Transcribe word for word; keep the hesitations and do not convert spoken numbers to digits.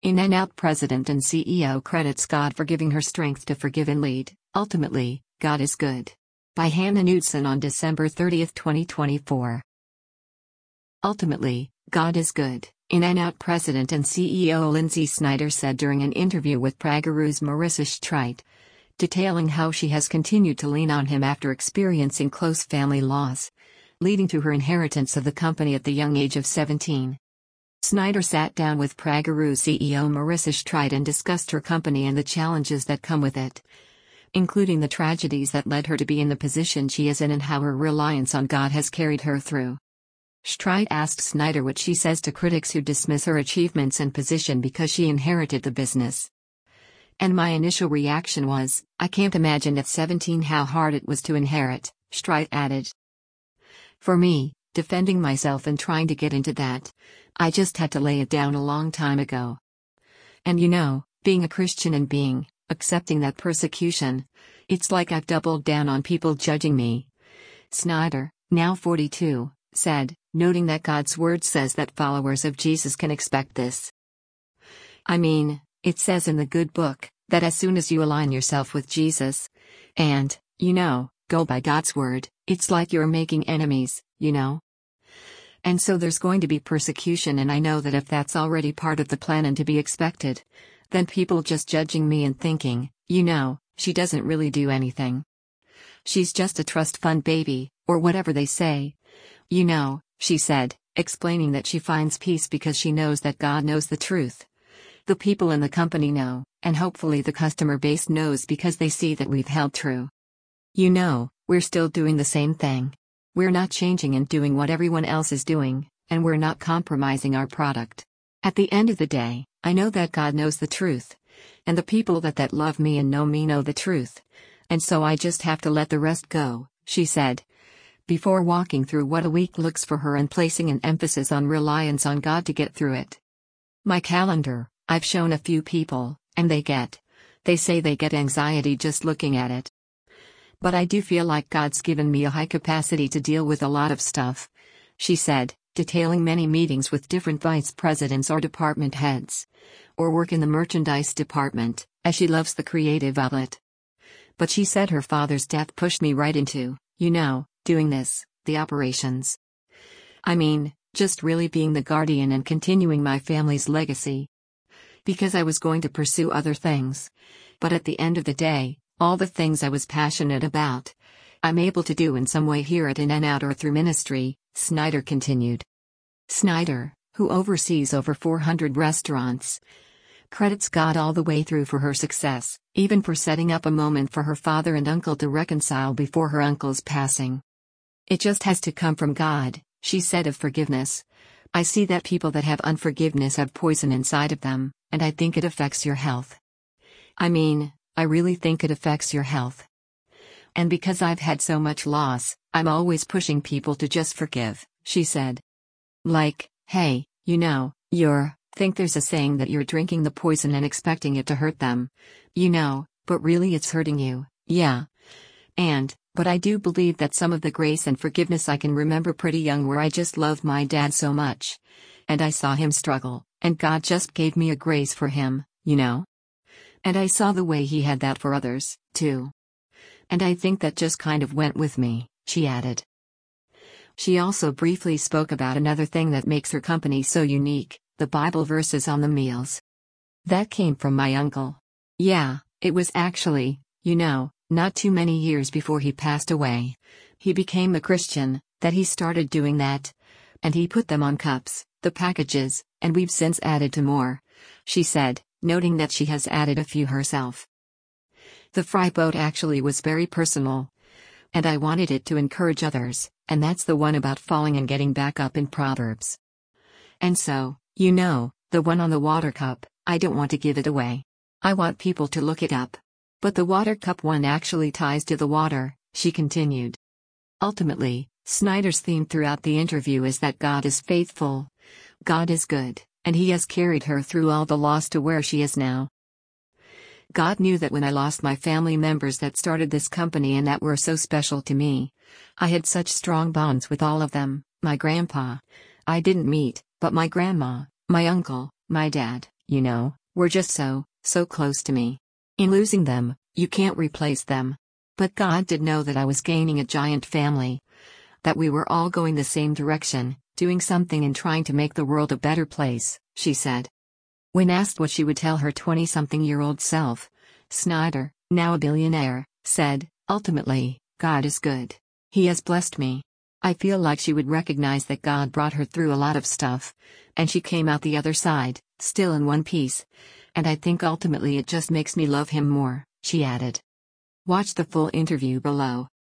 In-N-Out president and C E O credits God for giving her strength to forgive and lead. Ultimately, God is good. By Hannah Knudsen on December thirtieth, twenty twenty-four. Ultimately, God is good, In-N-Out president and C E O Lindsay Snyder said during an interview with Prageru's Marissa Streit, detailing how she has continued to lean on him after experiencing close family loss, leading to her inheritance of the company at the young age of seventeen. Snyder sat down with Prageru C E O Marissa Streit and discussed her company and the challenges that come with it, including the tragedies that led her to be in the position she is in and how her reliance on God has carried her through. Streit asked Snyder what she says to critics who dismiss her achievements and position because she inherited the business. And my initial reaction was, I can't imagine at seventeen how hard it was to inherit, Streit added. For me, defending myself and trying to get into that, I just had to lay it down a long time ago. And you know, being a Christian and being, accepting that persecution, it's like I've doubled down on people judging me. Snyder, now forty-two, said, noting that God's word says that followers of Jesus can expect this. I mean, it says in the good book, that as soon as you align yourself with Jesus, and, you know, go by God's word, it's like you're making enemies, you know? And so there's going to be persecution, and I know that if that's already part of the plan and to be expected, then people just judging me and thinking, you know, she doesn't really do anything. She's just a trust fund baby, or whatever they say. You know, she said, explaining that she finds peace because she knows that God knows the truth. The people in the company know, and hopefully the customer base knows because they see that we've held true. You know, we're still doing the same thing. We're not changing and doing what everyone else is doing, and we're not compromising our product. At the end of the day, I know that God knows the truth. And the people that that love me and know me know the truth. And so I just have to let the rest go, she said, before walking through what a week looks for her and placing an emphasis on reliance on God to get through it. My calendar, I've shown a few people, and they get, they say they get anxiety just looking at it. But I do feel like God's given me a high capacity to deal with a lot of stuff, she said, detailing many meetings with different vice presidents or department heads, or work in the merchandise department, as she loves the creative outlet. But she said her father's death pushed me right into, you know, doing this, the operations. I mean, just really being the guardian and continuing my family's legacy. Because I was going to pursue other things. But at the end of the day, all the things I was passionate about, I'm able to do in some way here at In-N-Out or through ministry, Snyder continued. Snyder, who oversees over four hundred restaurants, credits God all the way through for her success, even for setting up a moment for her father and uncle to reconcile before her uncle's passing. It just has to come from God, she said of forgiveness. I see that people that have unforgiveness have poison inside of them, and I think it affects your health. I mean, I really think it affects your health. And because I've had so much loss, I'm always pushing people to just forgive, she said. Like, hey, you know, you're, think there's a saying that you're drinking the poison and expecting it to hurt them. You know, but really it's hurting you, yeah. And, but I do believe that some of the grace and forgiveness I can remember pretty young where I just loved my dad so much. And I saw him struggle, and God just gave me a grace for him, you know? And I saw the way he had that for others, too. And I think that just kind of went with me, she added. She also briefly spoke about another thing that makes her company so unique, the Bible verses on the meals. That came from my uncle. Yeah, it was actually, you know, not too many years before he passed away. He became a Christian, that he started doing that. And he put them on cups, the packages, and we've since added to more, she said, noting that she has added a few herself. The fry boat actually was very personal. And I wanted it to encourage others, and that's the one about falling and getting back up in Proverbs. And so, you know, the one on the water cup, I don't want to give it away. I want people to look it up. But the water cup one actually ties to the water, she continued. Ultimately, Snyder's theme throughout the interview is that God is faithful. God is good, and He has carried her through all the loss to where she is now. God knew that when I lost my family members that started this company and that were so special to me. I had such strong bonds with all of them. My grandpa, I didn't meet, but my grandma, my uncle, my dad, You know, were just so, so close to me. In losing them, you can't replace them. But God did know that I was gaining a giant family. That we were all going the same direction, doing something and trying to make the world a better place, she said. When asked what she would tell her twenty-something-year-old self, Snyder, now a billionaire, said, "Ultimately, God is good. He has blessed me." I feel like she would recognize that God brought her through a lot of stuff, and she came out the other side, still in one piece. And I think ultimately it just makes me love him more, she added. Watch the full interview below.